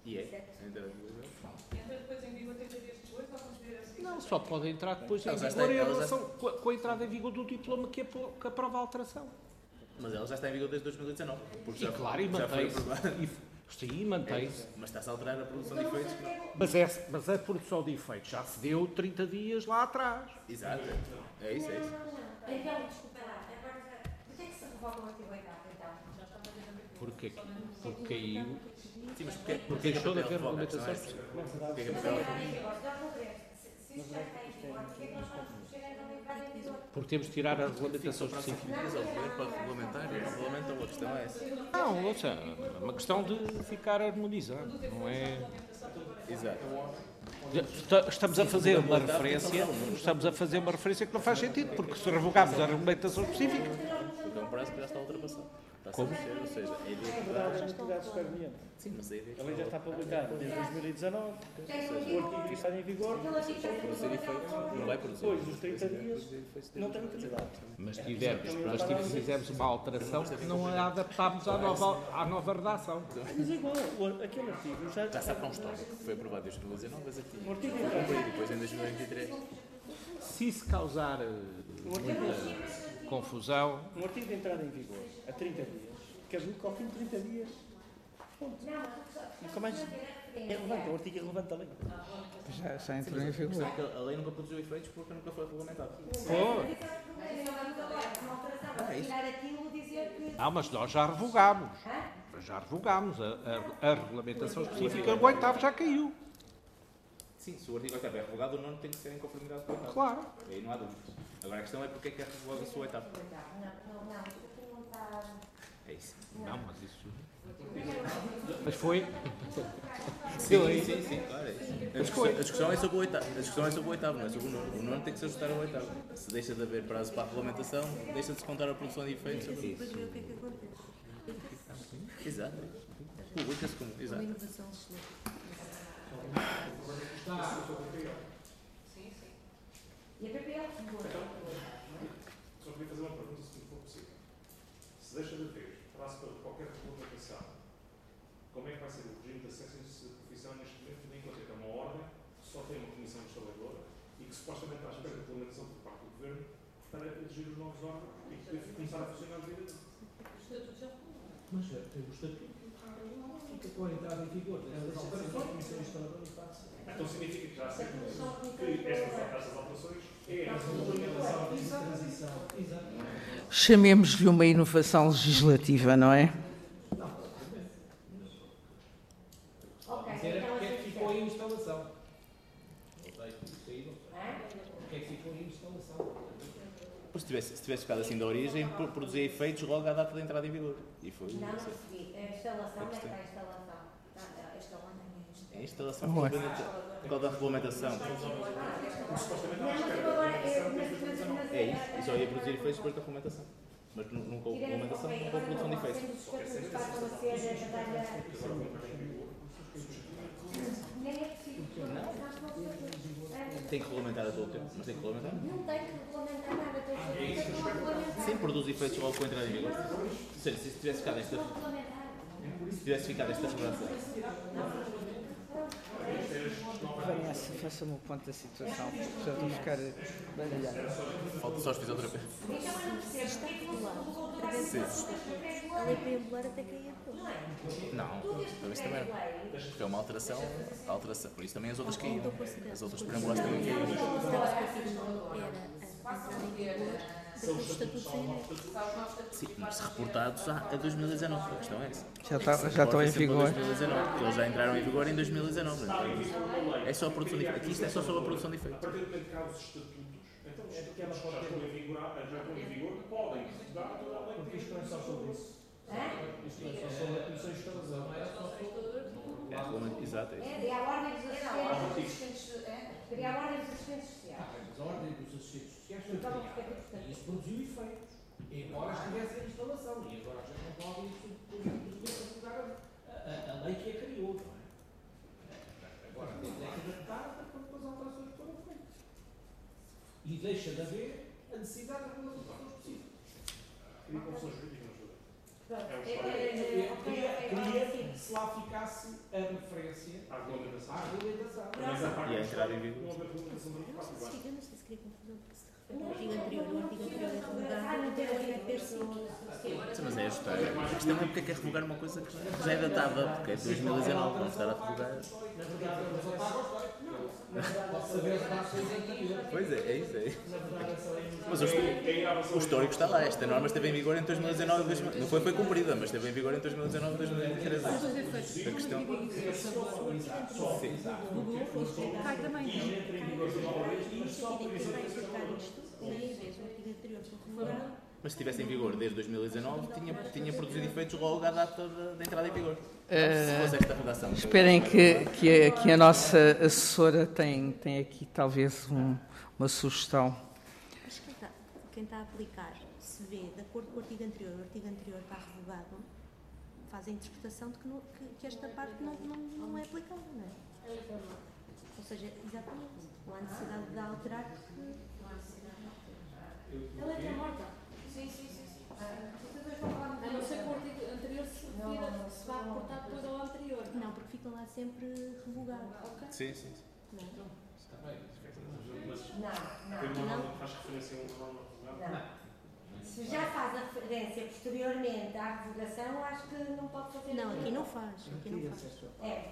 E é? Entra depois em vigor 30 dias depois ou considera-se? Não, só pode entrar depois em Ela já vigor está- em ela já- relação com a entrada em vigor do diploma que aprova a alteração. Mas ela já está em vigor desde 2019. Porque E claro, e já foi mantém-se. aprovada. Sim, mantém-se. Mas está-se a alterar a produção de efeitos. Mas a produção de efeitos já se deu 30 dias lá atrás. Exato. É isso, é isso. Então, desculpa lá, agora, porquê é que se revoga o artigo 8º, então? Porque caiu. Sim, mas porquê Porque deixou de haver revoga? A questão é regulamentações. essa. Porquê que a Está papel- em vigor, já compreendo. Se isto já está em vigor, porquê é que nós vamos mexer então em entrar em vigor? Porque temos de tirar as regulamentações Para específicas. resolver, para regulamentar, e regulamentam, a questão é essa. Não, ouça, é uma questão de ficar harmonizado, não é? Exato. Estamos a fazer uma referência que não faz sentido, porque se revogarmos a regulamentação específica, Porque é um prazo que já está ultrapassado. Está Como? a ser, ou seja, é de Atividades supervenientes. Sim, mas a ideia A lei já está publicada desde 2019. O artigo está em vigor. produzir efeitos não vai produzir. Depois dos 30 dias, não tem utilidade. mas fizemos uma alteração que não a adaptámos à nova redação. Mas é igual, aquele artigo já Já sabe que há um histórico que foi aprovado em 2019, mas aqui. O artigo E depois em 2023. Se isso causar muita confusão, um artigo de entrada em vigor a 30 dias, caduca ao fim de 30 dias. Ponto. Nunca mais é relevante, é um artigo irrelevante da lei. Já entrou em vigor. A lei nunca produziu efeitos porque nunca foi regulamentada. não, mas nós já revogámos. A regulamentação específica, o oitavo já caiu. Sim, se o artigo 8º é revogado, o 9º tem que ser em conformidade com o 8º. Claro. Aí não há dúvidas. Agora a questão é porque é que é revogado-se o 8º. É isso. Não, mas isso. Mas foi. Sim, claro. É isso. A discussão é sobre o 8º. A discussão é sobre o 8º, não é sobre o 9º. O 9º tem que se ajustar ao 8º. Se deixa de haver prazo para a regulamentação, deixa de se contar a produção de efeitos. Depois ver o que é que acontece. Exato. Publica-se como. Uma Exato. inovação excelente. E a PPL? Só queria fazer uma pergunta, se for possível. Se deixa de haver prazo para qualquer regulamentação, como é que vai ser o regime de acesso à profissão neste momento, tendo em conta que é uma ordem que só tem uma comissão instaladora e que supostamente está à espera de regulamentação por parte do Governo para elegir os novos órgãos e poder começar a funcionar devidamente? Mas tem o estatuto. Fica com a entrada em vigor. Então significa que já sei que estas alterações é a regulamentação de transição. Chamemos-lhe uma inovação legislativa, não é? Dizer porque é que ficou em instalação. Não sei, isso aí não sei. Porque é que ficou em instalação. Se tivesse ficado assim da origem, produzia efeitos logo à data de entrada em vigor. E foi. Não, não percebi. A instalação, onde é que está a instalação? A instalação qual da regulamentação. É isso. E só ia produzir efeitos depois da regulamentação. Mas nunca houve regulamentação, nunca houve produção de efeitos. Tem que regulamentar a todo o tempo, mas tem que regulamentar. Não tem que regulamentar nada, tem que regulamentar. Sim, produz efeitos logo com a entrada em vigor. Ou seja, se tivesse ficado esta regulação. Venha, faça-me o ponto da situação, porque já estou a ficar baralhado. Falta só os fiz outra vez. Está regulado através do estatuto. A lei preambular até caía toda. Não, então isso também não. Porque é uma alteração. Por isso também as outras caíram. As outras preambulares também caíram. Considerava que o artigo 9 era a entrada em vigor daqueles estatutos em aberto. Sim, mas reportados a 2019. A questão é essa. Já estão em vigor. 2019, porque eles já entraram em vigor em 2019. É só a produção de efeitos. Aqui isto é só sobre a produção de efeitos. A partir do momento que há os estatutos, então os estatutos já estão em vigor, podem estudar toda a lei. Porque isto não é só sobre isso. Isto não é só sobre a comissão de instalação. É regulamento, exato. É isso. Cria a ordem dos assistentes sociais. A ordem dos assistentes sociais foi criada. E isso produziu efeitos. Embora estivesse em instalação. E agora já não podem substituir a lei que a criou, não é? Agora tem que adaptar de acordo com as alterações que foram feitas. E deixa de haver a necessidade de regulamentação específica. Queria confusão jurídica, não ajuda. Queria que se lá ficasse a referência à regulamentação. E a entrada em vigor. Eu não sei se queria confusão, porque se refere ao artigo anterior, o artigo anterior é revogado, não tem a ver Sim, mas é ajustar. A questão é porque é que é revogar uma coisa que já é datada, porque é de 2019, vamos estar a revogar. Pois é isso aí. Mas o histórico está lá. Esta norma esteve em vigor em 2019, não foi cumprida, mas esteve em vigor em 2019 e 2013. A questão. Sim. Cai também. E só por isso vai aplicar isto, e em vez do artigo anterior for revogado. Mas se estivesse em vigor desde 2019, tinha produzido efeitos logo à data da entrada em vigor. Se fosse esta redação. Esperem que a nossa assessora tem aqui talvez uma sugestão. Mas quem está a aplicar, se vê, de acordo com o artigo anterior está revogado, faz a interpretação de que esta parte não é aplicável, não é? Ou seja, exatamente, não há necessidade de alterar. A letra morta. Sim. A não ser que o artigo anterior se vá cortar depois ao anterior. Não, porque fica lá sempre revogado. Ok? Sim. Não. Tem uma norma que faz referência a uma norma revogada? Não. Se já faz a referência posteriormente à revogação, acho que não pode fazer. Não, aqui não faz. Não é?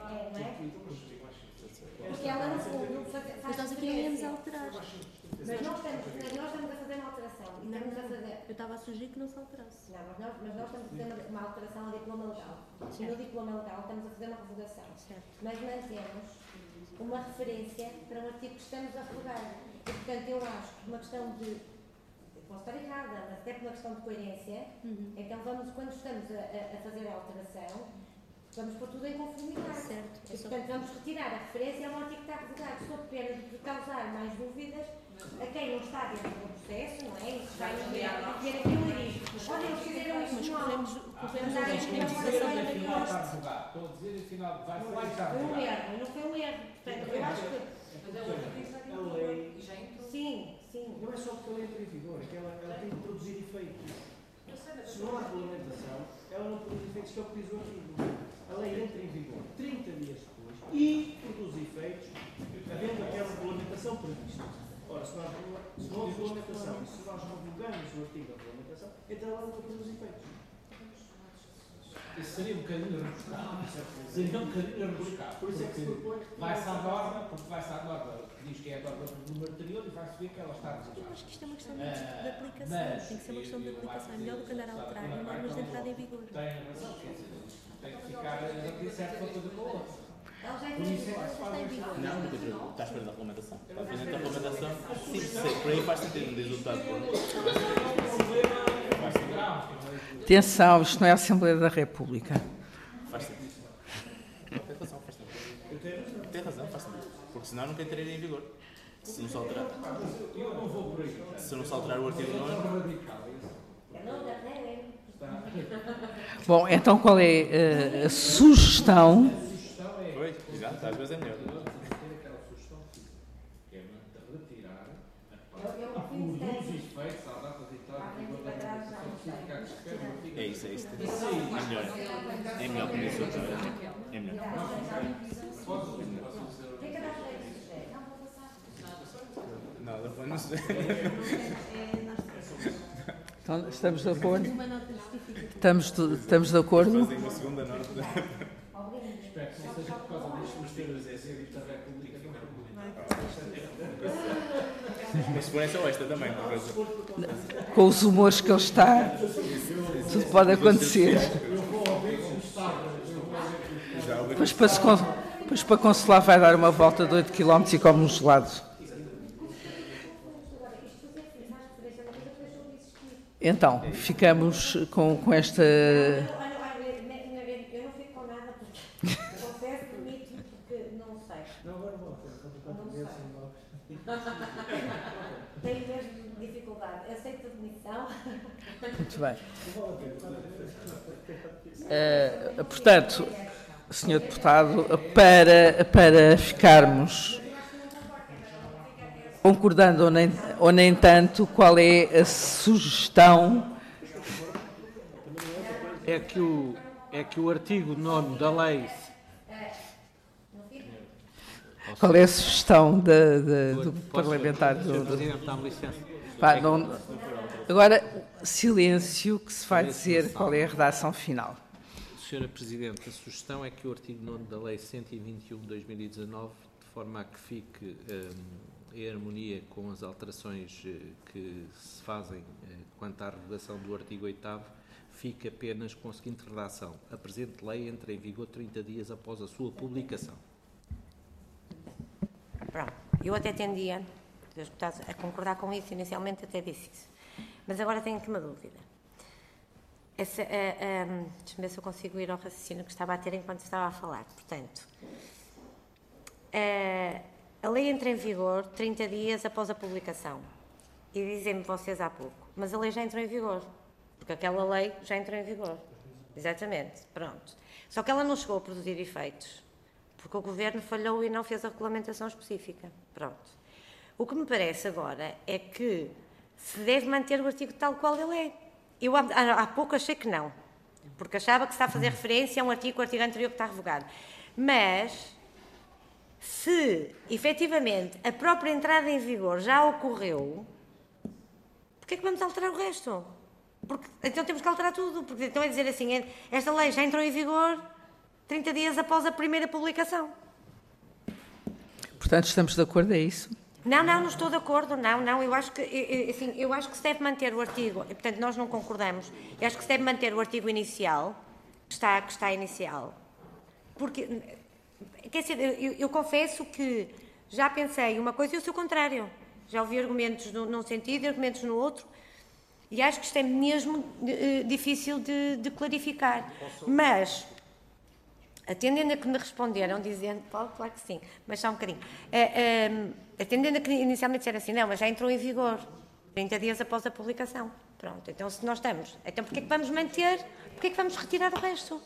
Porque ela não faz. Mas nós aqui não íamos alterar. Mas nós estamos a fazer uma alteração. Eu estava a sugerir que não se alterasse. Não, mas nós estamos a fazer uma alteração ao diploma legal. No diploma legal estamos a fazer uma revogação. Mas mantemos uma referência para um artigo que estamos a revogar. E, portanto, eu acho que uma questão de... Posso estar errada, mas até por uma questão de coerência, então quando estamos a fazer a alteração, vamos pôr tudo em conformidade. Certo. E, portanto, vamos retirar a referência a um artigo que está revogado, sob pena de causar mais dúvidas a quem não está dentro do processo, não é? E que vai ver aquilo e diz, olha, eles fizeram isto mal. Corremos a risco de interpretação da Estou a dizer, afinal, vai ficar. Foi um erro, não foi um erro. Portanto, eu acho que... A lei... Sim. Não é só porque a lei entra em vigor, é que ela tem que produzir efeitos. Se não há regulamentação, ela não produz efeitos, que é o que diz o artigo. A lei entra em vigor 30 dias depois e produz efeitos havendo aquela regulamentação prevista. Ora, se não há regulamentação e se nós revogamos o artigo da regulamentação, então ela não produz efeitos. Isso seria um bocadinho rebuscado. Por isso é que se propõe. Vai-se à norma, que diz que é a norma do número anterior e vai-se ver que ela está desejada. Eu acho que isto é uma questão de aplicação. Tem que ser uma questão de aplicação. É melhor do que andar a alterar normas de entrada em vigor. Tem razão, quer dizer, tem que ficar certo uma coisa com a outra. Por isso é que se faz não, está à espera da regulamentação. Fazendo a regulamentação, sim, por aí faz sentido, não diz o deputado. Atenção, isto não é a Assembleia da República. Faz sentido. Tem razão, faz sentido. Tem razão, faz sentido. Porque senão nunca entraria em vigor. Se não se alterar. Eu não vou por aí. Se não se alterar o artigo 9. Bom, então qual é a sugestão? Pois, exato, às vezes é melhor. Que é retirar a produz efeitos à data de entrada em vigor da regulamentação específica que se refere ao artigo. É isso. É melhor. É melhor que isso. É melhor. Não sei. Então, estamos de acordo? Estamos de acordo? Fazem uma segunda nota. Espero que não seja por causa destes mistérios da República que Mas se for essa ou esta também. Com os humores que ele está, tudo pode acontecer. Depois para Consolar vai dar uma volta de 8 km e come um gelado. Então, ficamos com esta... Eu não fico com nada, porque confesso, permito, porque não sei. Não, agora vou. Tenho mesmo dificuldade. Aceito a demissão. Muito bem. Portanto, Sr. Deputado, para ficarmos concordando ou nem tanto, qual é a sugestão é que o artigo 9º da lei... Qual é a sugestão do parlamentar? Presidente, dá-me licença. Agora, silêncio, que se vai dizer qual é a redação final. Senhora Presidente, a sugestão é que o artigo 9º da Lei 121 de 2019, de forma a que fique em harmonia com as alterações que se fazem quanto à redação do artigo 8º, fique apenas com a seguinte redação: a presente lei entra em vigor 30 dias após a sua publicação. Pronto, eu até tendia, os deputados, a concordar com isso, inicialmente até disse isso. Mas agora tenho aqui uma dúvida. Deixa-me ver se eu consigo ir ao raciocínio que estava a ter enquanto estava a falar. Portanto, a lei entra em vigor 30 dias após a publicação. E dizem-me vocês há pouco, mas a lei já entrou em vigor, porque aquela lei já entrou em vigor. Exatamente, pronto. Só que ela não chegou a produzir efeitos, porque o Governo falhou e não fez a regulamentação específica. Pronto. O que me parece agora é que se deve manter o artigo tal qual ele é. Eu há pouco achei que não, porque achava que se está a fazer referência a um artigo, o artigo anterior que está revogado. Mas, se efetivamente a própria entrada em vigor já ocorreu, porquê é que vamos alterar o resto? Porque, então temos que alterar tudo, porque então é dizer assim, esta lei já entrou em vigor 30 dias após a primeira publicação. Portanto, estamos de acordo, é isso? Não estou de acordo, não, eu acho que, assim, eu acho que se deve manter o artigo, portanto, nós não concordamos, eu acho que se deve manter o artigo inicial, que está inicial, porque, quer dizer, eu confesso que já pensei uma coisa e o seu contrário, já ouvi argumentos num sentido e argumentos no outro, e acho que isto é mesmo difícil de clarificar, mas... Atendendo a que me responderam, dizendo, claro que sim, mas só um bocadinho, atendendo a que inicialmente disseram assim, não, mas já entrou em vigor, 30 dias após a publicação. Pronto, então se nós estamos, então porquê é que vamos manter, porquê é que vamos retirar o resto?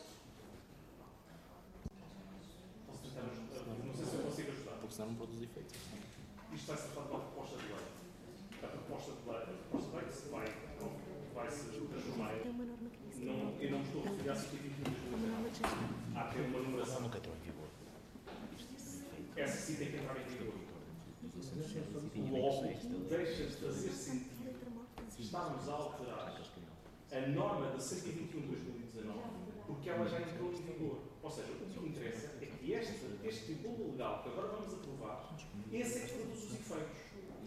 Não sei se eu consigo ajudar. Porque senão não produz efeitos. Isto vai ser feito uma proposta de lei. A proposta de lei que se vai se transformar eu não estou a referir a 121 há que ter uma numeração. Nunca entrou em vigor. Essa sim tem que entrar em vigor. Logo, deixa de fazer sentido estarmos a alterar a norma da 121 de 2019 porque ela já entrou em vigor. Ou seja, o que interessa é que este tipo legal que agora vamos aprovar, esse é que produz os efeitos.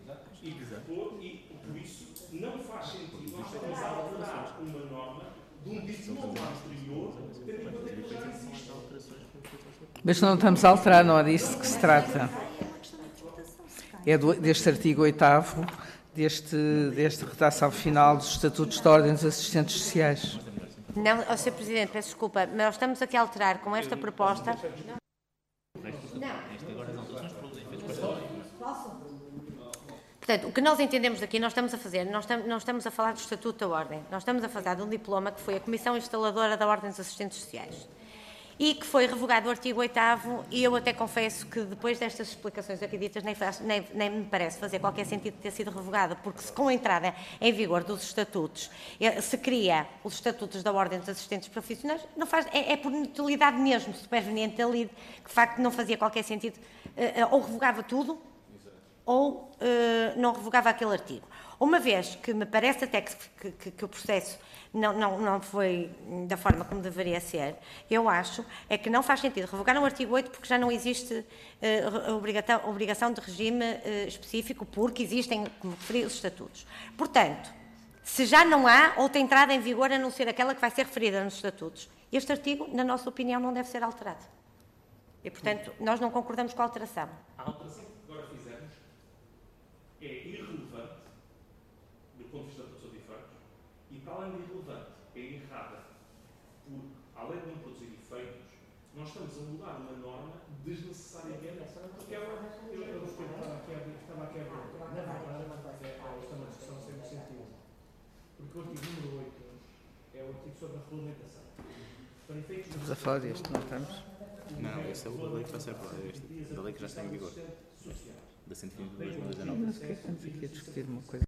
E por isso não faz sentido nós estarmos a alterar uma norma de um diploma anterior, tendo em conta que já existe. Mas não estamos a alterar, não é disso que se trata. É deste artigo 8º, desta redação final dos Estatutos de Ordem dos Assistentes Sociais. Não, Sr. Presidente, peço desculpa, mas nós estamos aqui a alterar com esta proposta... Portanto, o que nós entendemos daqui, nós estamos a fazer, não estamos a falar do Estatuto da Ordem, nós estamos a falar de um diploma que foi a Comissão Instaladora da Ordem dos Assistentes Sociais e que foi revogado o artigo 8º e eu até confesso que depois destas explicações aqui ditas nem me parece fazer qualquer sentido ter sido revogado, porque se com a entrada em vigor dos estatutos se cria os estatutos da Ordem dos Assistentes Profissionais, não faz, é por inutilidade mesmo, superveniente ali, que de facto não fazia qualquer sentido, ou revogava tudo, ou não revogava aquele artigo. Uma vez que me parece até que o processo não foi da forma como deveria ser, eu acho é que não faz sentido revogar o artigo 8 porque já não existe obrigação de regime específico, porque existem, como referi, os estatutos. Portanto, se já não há outra entrada em vigor a não ser aquela que vai ser referida nos estatutos, este artigo, na nossa opinião, não deve ser alterado. E, portanto, nós não concordamos com a alteração. A alteração que agora fizemos é irrelevante do ponto de vista dos seus efeitos e, para além de irrelevante, é errada. Porque, além de não produzir efeitos, nós estamos a mudar uma norma desnecessariamente. Porque estava aqui a ver. Na verdade, isto é uma discussão sem sentido. Porque o artigo número 8 é o artigo sobre a regulamentação. Estamos a falar deste, não estamos? Não, esse é o lei que vai ser aprovado, este, da lei que já está em vigor, da 120 de 2019. Mas o que é que estamos aqui a discutir uma coisa?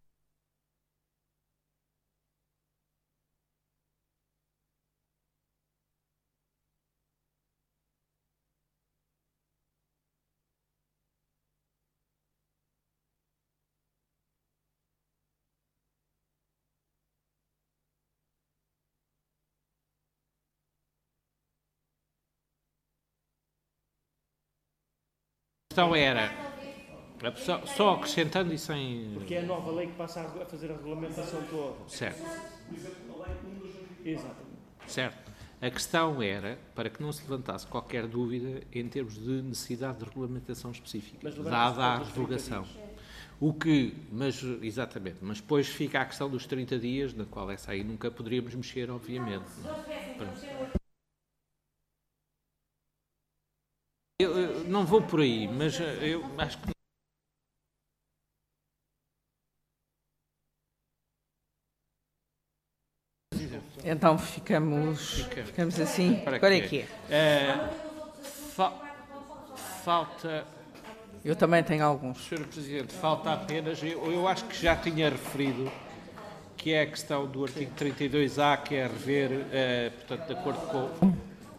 questão era, só acrescentando e sem... Porque é a nova lei que passa a fazer a regulamentação toda. Certo. Exatamente. Certo. A questão era, para que não se levantasse qualquer dúvida em termos de necessidade de regulamentação específica, dada a revogação. Exatamente, mas depois fica a questão dos 30 dias, na qual essa aí nunca poderíamos mexer, obviamente. Eu não vou por aí, mas eu acho que... Então ficamos assim. Agora é que é. Falta... Eu também tenho alguns. Sr. Presidente, falta apenas... Eu acho que já tinha referido que é a questão do artigo 32A, que é rever, portanto, de acordo com...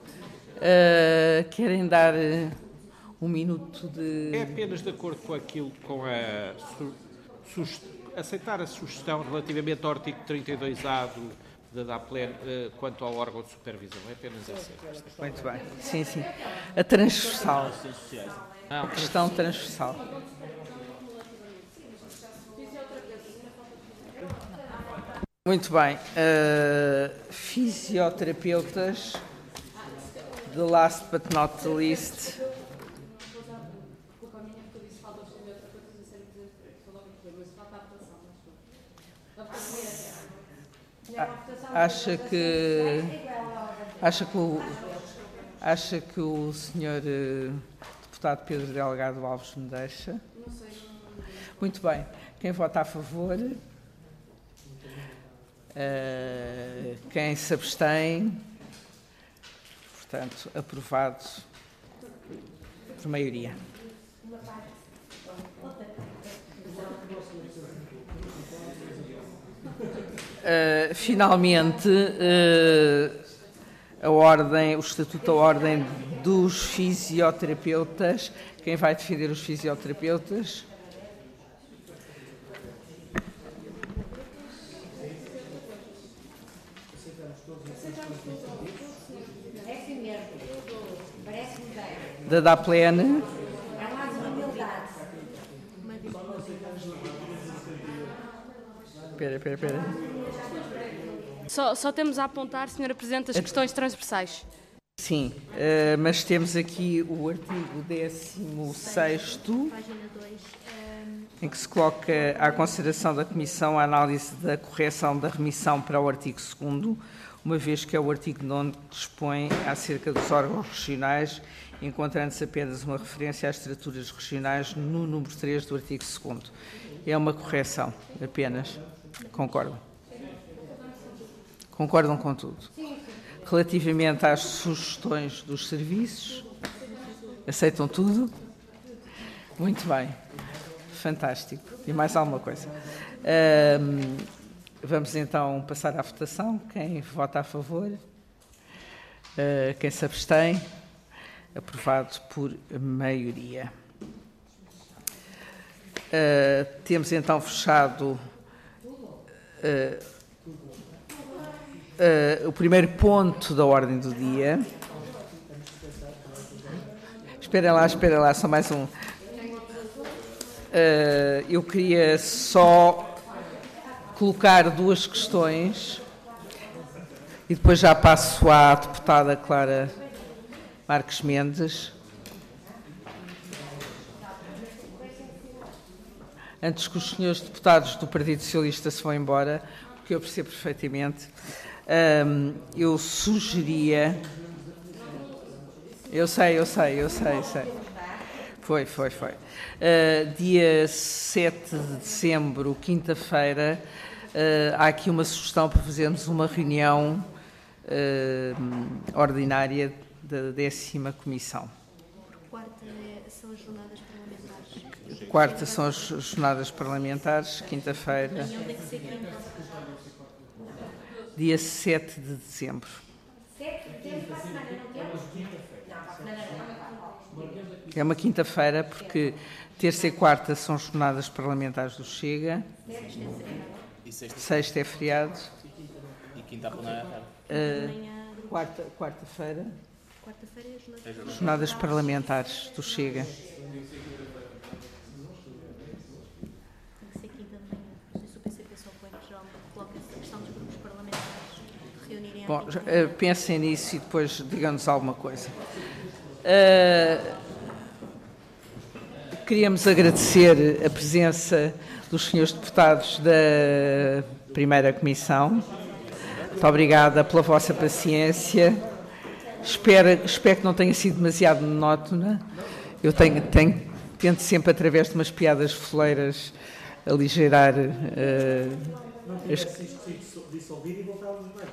Querem dar um minuto de... É apenas de acordo com aquilo, com a... aceitar a sugestão relativamente ao artigo 32A da DAPLEN quanto ao órgão de supervisão. É apenas essa. Muito bem. Sim. A transversal. A questão transversal. Muito bem. Fisioterapeutas. The last but not the least. Acha que o senhor deputado Pedro Delgado Alves me deixa? Muito bem. Quem vota a favor? Quem se abstém? Portanto, aprovado por maioria. Finalmente, o Estatuto da Ordem dos Fisioterapeutas. Quem vai defender os fisioterapeutas? Da DAPLEN. Espera. Só temos a apontar, Sra. Presidente, as questões transversais. Sim, mas temos aqui o artigo 16º, em que se coloca à consideração da Comissão a análise da correção da remissão para o artigo 2º, uma vez que é o artigo 9º que dispõe acerca dos órgãos regionais, encontrando-se apenas uma referência às estruturas regionais no número 3 do artigo 2º. É uma correção, apenas. Concordam? Concordam com tudo? Relativamente às sugestões dos serviços, aceitam tudo? Muito bem. Fantástico. E mais alguma coisa? Vamos então passar à votação. Quem vota a favor? Quem se abstém? Aprovado por maioria. Temos então fechado o primeiro ponto da ordem do dia. Espera lá, só mais um. Eu queria só colocar duas questões e depois já passo à deputada Clara Marques Mendes. Antes que os senhores deputados do Partido Socialista se vão embora, porque eu percebo perfeitamente, eu sugeria... Eu sei. Foi. Dia 7 de dezembro, quinta-feira, há aqui uma sugestão para fazermos uma reunião ordinária da 10ª Comissão. São as jornadas parlamentares. Quarta são as jornadas parlamentares, quinta-feira. Dia 7 de dezembro. 7 de dezembro para a semana, não temos? É uma quinta-feira, porque terça e quarta são jornadas parlamentares do Chega. Sexta é feriado. E quinta à Quarta-feira. Quarta-feira é Jornadas parlamentares do Chega. que ser quinta de manhã. Não sei se o PCP só põe que geralmente coloca essa questão dos grupos parlamentares reunirem. Bom, pensem nisso e depois digam-nos alguma coisa. Queríamos agradecer a presença dos senhores deputados da primeira comissão. Muito obrigada pela vossa paciência. Espero que não tenha sido demasiado monótona. Eu tento sempre, através de umas piadas foleiras, aligeirar dissolver e voltávamos mais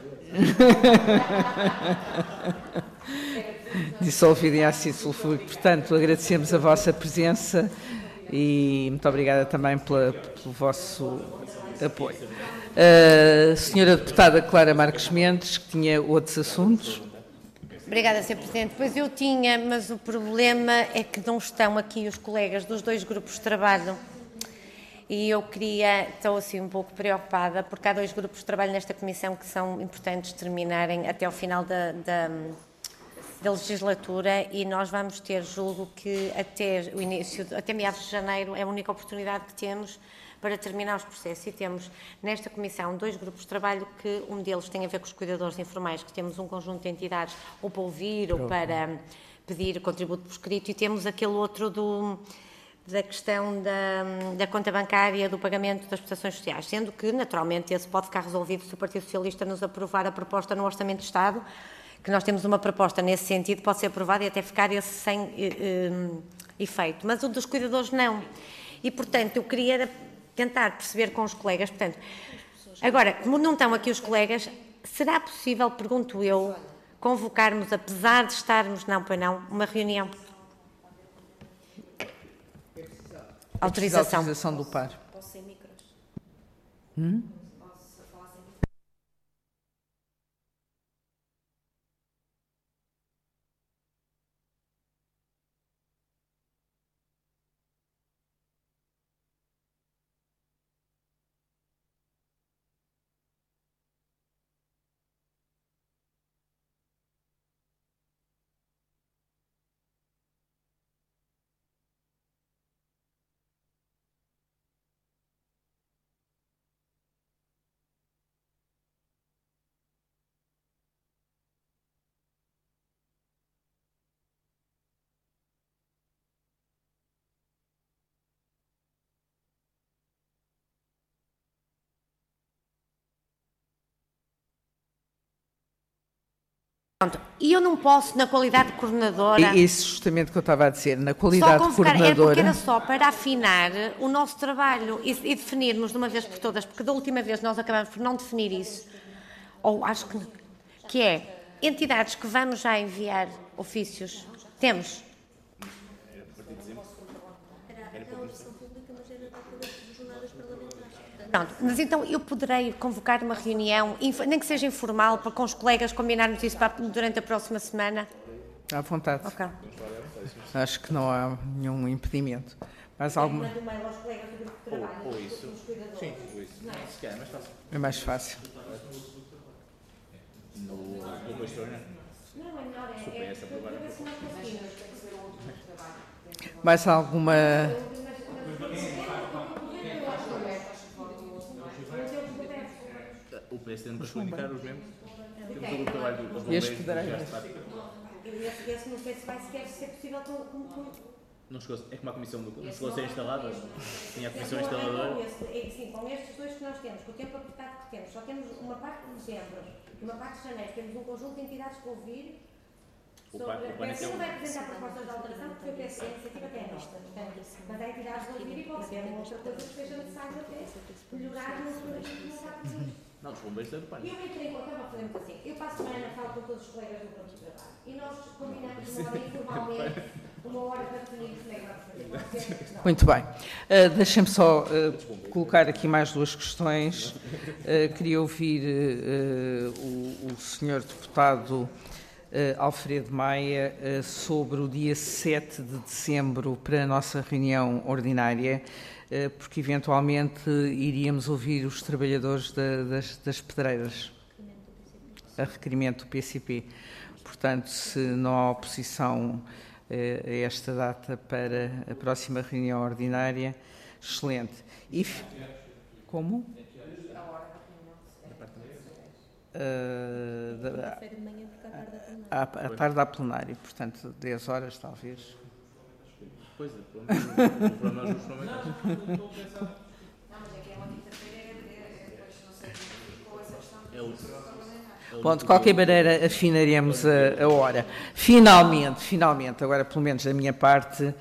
dissolvido em ácido sulfúrico. Portanto, agradecemos a vossa presença e muito obrigada também pelo vosso apoio. Senhora Deputada Clara Marques Mendes, que tinha outros assuntos. Obrigada, Sr. Presidente. Pois eu tinha, mas o problema é que não estão aqui os colegas dos dois grupos de trabalho e eu estou assim um pouco preocupada, porque há dois grupos de trabalho nesta comissão que são importantes terminarem até ao final da legislatura e nós vamos ter, julgo que até meados de janeiro é a única oportunidade que temos para terminar os processos e temos nesta comissão dois grupos de trabalho que um deles tem a ver com os cuidadores informais, que temos um conjunto de entidades ou para ouvir ou para pedir contributo por escrito e temos aquele outro da questão da conta bancária, do pagamento das prestações sociais, sendo que naturalmente esse pode ficar resolvido se o Partido Socialista nos aprovar a proposta no Orçamento de Estado, que nós temos uma proposta nesse sentido, pode ser aprovada e até ficar esse sem efeito, mas o dos cuidadores não. E portanto eu queria tentar perceber com os colegas, portanto, agora, como não estão aqui os colegas, será possível, pergunto eu, convocarmos, apesar de estarmos, não, uma reunião? Autorização do par. Posso sem micros? E eu não posso, na qualidade de coordenadora... Isso justamente que eu estava a dizer, na qualidade de coordenadora... Porque era só para afinar o nosso trabalho e definirmos de uma vez por todas, porque da última vez nós acabamos por não definir isso, ou acho que é entidades que vamos já enviar ofícios. Temos... Pronto, mas então eu poderei convocar uma reunião, nem que seja informal, para com os colegas combinarmos isso durante a próxima semana? À vontade. Ok. Acho que não há nenhum impedimento. Mas alguma... Ou isso. Sim, ou isso. Se calhar é mais fácil. É mais fácil. No Bastorna. Se o PS aprovar a proposta. Mais alguma... O PS tem de comunicar os membros. Temos o grupo de trabalho dos bombeiros. Esse não sei se vai sequer ser possível Não chegou, é como a comissão não chegou a ser instalada. Tinha a comissão instaladora. Sim, com estes dois que nós temos, com o tempo apertado que temos, só temos uma parte de dezembro e uma parte de janeiro, temos um conjunto de entidades para ouvir. Você não vai apresentar propostas de alteração porque eu penso que a iniciativa até é nossa, portanto, mas há entidades a ouvir e pode ser uma outra coisa que seja necessário até melhorar no Não, os bombeiros é do pânico. Eu entrei em conta, fazemos assim, eu passo a semana falo com todos os colegas do grupo de trabalho e nós combinamos uma hora informalmente, uma hora para definir como é que vamos fazer. Muito bem. Deixem-me só colocar aqui mais duas questões. Queria ouvir o senhor deputado Alfredo Maia sobre o dia 7 de dezembro para a nossa reunião ordinária, porque eventualmente iríamos ouvir os trabalhadores das pedreiras, a requerimento do PCP. Portanto, se não há oposição esta data para a próxima reunião ordinária. Excelente. E como? À tarde da plenária, portanto, 10 horas talvez. Pois é, o problema é os fundamentais. Não, mas é que é uma quinta-feira, depois não sei qual é essa questão. Bom, de qualquer maneira, afinaremos a hora. Finalmente, agora pelo menos da minha parte,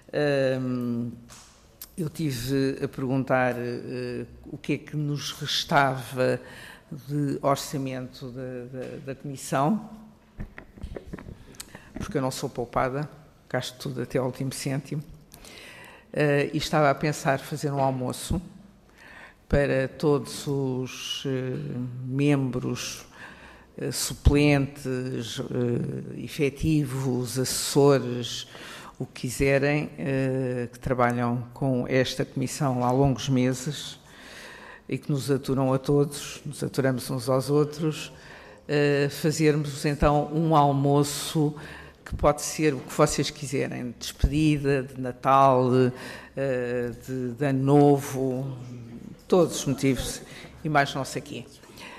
eu tive a perguntar o que é que nos restava de orçamento da Comissão, porque eu não sou poupada, gasto tudo até ao último cêntimo, e estava a pensar fazer um almoço para todos os membros, suplentes, efetivos, assessores, o que quiserem, que trabalham com esta Comissão há longos meses e que nos aturam a todos, nos aturamos uns aos outros, fazermos então um almoço que pode ser o que vocês quiserem, de despedida, de Natal, de Ano Novo, todos os motivos e mais não sei quê.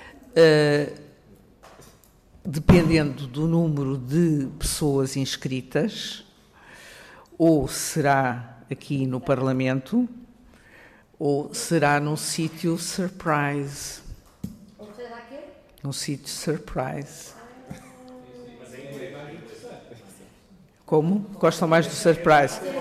Dependendo do número de pessoas inscritas, ou será aqui no Parlamento, ou será num sítio surprise. Ou será que? Num sítio surprise. Como? Gostam mais do surprise?